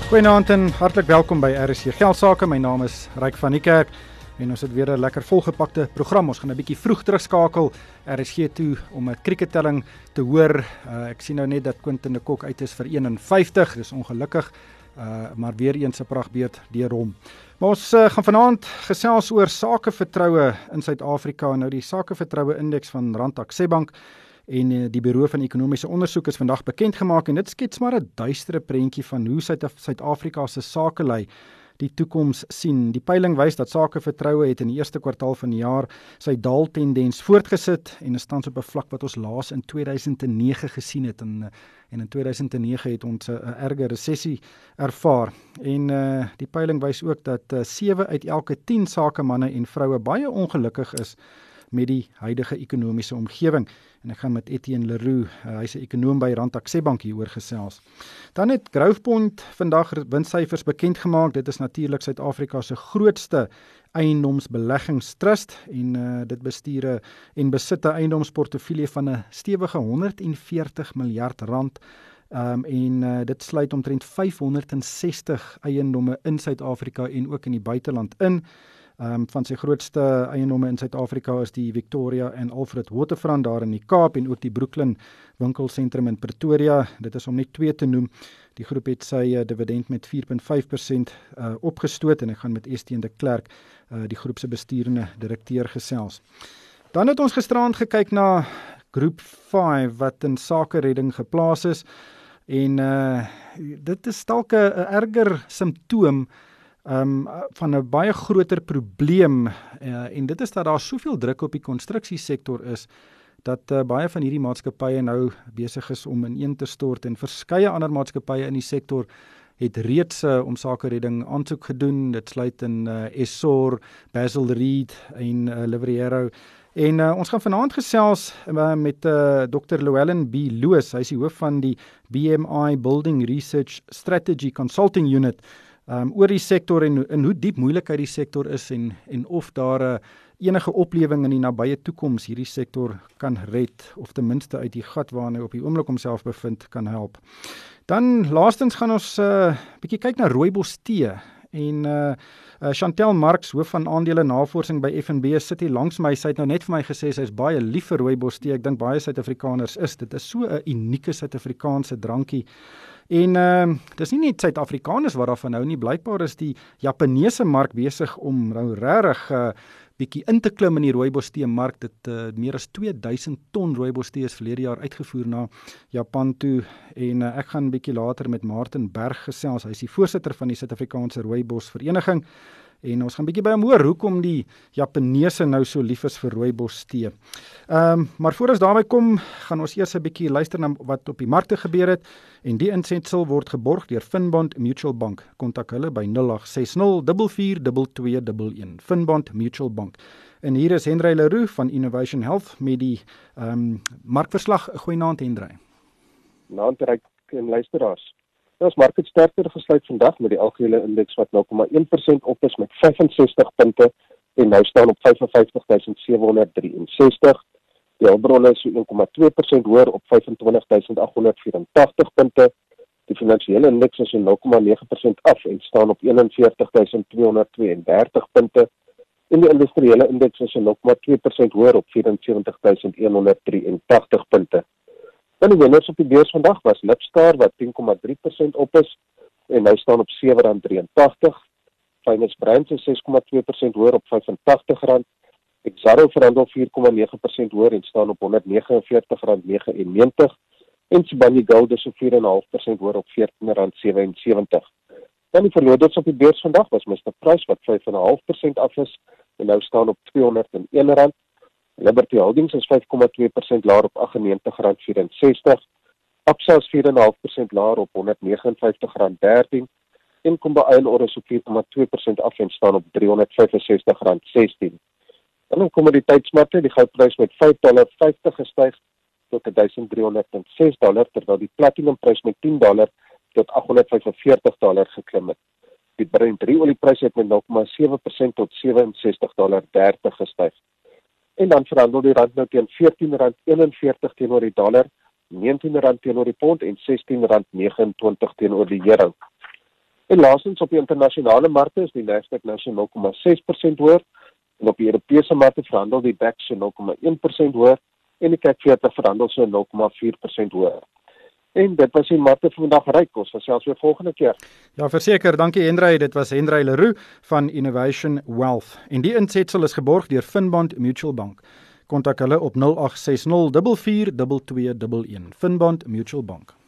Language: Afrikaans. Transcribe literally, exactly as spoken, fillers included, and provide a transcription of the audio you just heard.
Goeienaand en hartlik welkom by R S C Geldsaake. My naam is Ryk van die Kerk en ons het weer 'n lekker volgepakte program. Ons gaan 'n bietjie vroeg terugskakel R S C toe om 'n krikettelling te hoor. Uh, ek sien nou net dat Quinton de Kock uit is vir een en vyftig. Dis ongelukkig, uh, maar weer eens 'n prachtbeurt deur hom. Maar ons uh, gaan vanaand gesels oor sakevertroue in Suid-Afrika. Nou die sakevertroue indeks van Rand Aksebank en die Bureau van Ekonomiese Ondersoek is vandag bekend gemaak en dit skets maar 'n duistere prentjie van hoe Suid-Afrika se sakelei die toekoms sien. Die peiling wys dat sakevertroue het in die eerste kwartaal van die jaar sy daaltendens voortgesit en is tans op 'n vlak wat ons laas in twee duisend nege gesien het en en in twee duisend nege het ons 'n erge resessie ervaar. En uh, die peiling wys ook dat uh, sewe uit elke tien sakemanne en vroue baie ongelukkig is met die huidige ekonomiese omgewing. En ek gaan met Etienne Leroux, uh, hy's 'n ekonoom by Rand Aksebank hieroor gesels. Dan het Growthpoint vandag winssyfers bekend gemaak. Dit is natuurlik Suid-Afrika se grootste eiendomsbeleggingstrust en uh, dit bestuur en besit 'n eiendomsportefeulje van 'n stewige honderd en veertig miljard rand. Um, en uh, dit sluit omtrent vyfhonderd en sestig eiendomme in Suid-Afrika en ook in die buiteland in. Um, van sy grootste eiendomme in Suid-Afrika is die Victoria en Alfred Waterfront daar in die Kaap en ook die Brooklyn winkelsentrum in Pretoria. Dit is om net twee te noem. Die groep het sy uh, dividend met vier komma vyf persent uh, opgestoot en ek gaan met Estienne de Klerk, uh, die groep se besturende direkteur, gesels. Dan het ons gisterand gekyk na groep vyf wat in sakeredding geplaas is en uh, dit is dalk 'n erger simptoom Um, van 'n baie groter probleem uh, en dit is dat daar soveel druk op die konstruksiesektor is dat uh, baie van hierdie maatskappye nou besig is om ineen te stort en verskeie ander maatskappye in die sektor het reeds uh, om sakeredding aansoek gedoen. Dit sluit in uh, Essor, Basil Reed en uh, Livreiro. En uh, ons gaan vanaand gesels uh, met uh, dokter Llewellyn B. Loos. Hy is die hoof van die B M I Building Research Strategy Consulting Unit. Um, oor die sektor en, en hoe diep moeilikheid die sektor is en, en of daar uh, enige oplewing in die nabye toekoms hierdie sektor kan red of ten minste uit die gat waarin hy op die oomblik homself bevind kan help. Dan laastens gaan ons 'n uh, bietjie kyk na rooibos tee en uh, uh, Chantel Marx, hoof van aandele navorsing by F N B, sit hier langs my. Sy het nou net vir my gesê sy is baie lief vir rooibos tee. Ek dink baie Suid-Afrikaners is. Dit is so 'n unieke Suid-Afrikaanse drankie. En uh, dis nie net Suid-Afrikaners wat daarvan hou nie, blykbaar is die Japaneese mark besig om nou regtig uh, bietjie in te klim in die rooibos tee mark. Dit uh, meer as twee duisend ton rooibos tee is verlede jaar uitgevoer na Japan toe en uh, ek gaan bietjie later met Martin Berg gesels. Hy is die voorsitter van die Suid-Afrikaanse Rooibos Vereniging. En ons gaan bietjie by hom hoor hoekom die Japaneese nou so lief is vir rooibos tee. Um, maar voor ons daarby kom, gaan ons eers 'n bietjie luister na wat op die markte gebeur het. En die insetsel word geborg deur Finbond Mutual Bank. Kontak hulle by nul agt ses nul vier vier twee twee een een. Finbond Mutual Bank. En hier is Henry Leroux van Innovation Health met die um, markverslag. Goeienaand Henry. Naand Ryk en luisteraars. Ons mark het sterker gesluit vandag met die algehele indeks wat nul komma een persent op is met vyf en sestig punte en nou staan op vyf en vyftig duisend sewe honderd drie en sestig. Die hulpbronne is so een komma twee persent hoër op vyf en twintig duisend agt honderd vyf en tagtig punte. Die finansiële indeks is so nul komma nege persent af en staan op een en veertig duisend twee honderd twee en dertig punte. En die industriële indeks is so nul komma twee persent hoër op vyf en sewentig duisend een honderd drie en tagtig punte. Dan die wenners op die beurs vandag was Lipstar wat tien komma drie persent op is en nou staan op sewe rand drieëntagtig. Finance Brands is ses komma twee persent hoër op vyf en tagtig rand. Exxaro verhandel vier komma nege persent hoër en staan op honderd negenenveertig rand negenennegentig. En Sibanye Gold is so vier komma vyf persent hoër op veertien rand sewensewentig. Dan die verloders op die beurs vandag was Mister Price wat vyf komma vyf persent af is en nou staan op tweehonderd een rand. Liberty Holdings is vyf komma twee persent laer op aggennegentig rand vierensestig. Absa is vier komma vyf persent laer op honderd negenenvyftig rand dertien. En Kumba Iron Ore is op vier komma twee persent af en staan op driehonderd vyf en sestig rand sestien. Dan in kommoditeitsmarkte, die goudprys met vyf dollar vyftig gestyg tot duisend driehonderd ses dollar, terwyl die platinumprys met tien dollar tot agt honderd vyfenveertig dollar geklim het. Die Brent drie olieprys het met nul komma sewe persent tot sewenses-tig dollar dertig gestyg. En dan verhandel die rand nou teen veertien rand eenenveertig teenoor die dollar, negentien rand teenoor die pond en sestien rand negenentwintig teenoor die euro. En laastens op die internasionale markte is die Nasdaq nou so nul komma ses persent hoër en op die Europese markte verhandel die D A X so nul komma een persent hoër en die C A C veertig verhandel so nul komma vier persent hoër. En dit was die markte vir vandag ryk. Ons selfs weer volgende keer. Ja, verseker, dankie Henry. Dit was Henry Leroux van Innovation Wealth. En die insetsel is geborg deur Finbond Mutual Bank. Kontak hulle op nul agt ses nul vier vier twee twee een een. Finbond Mutual Bank.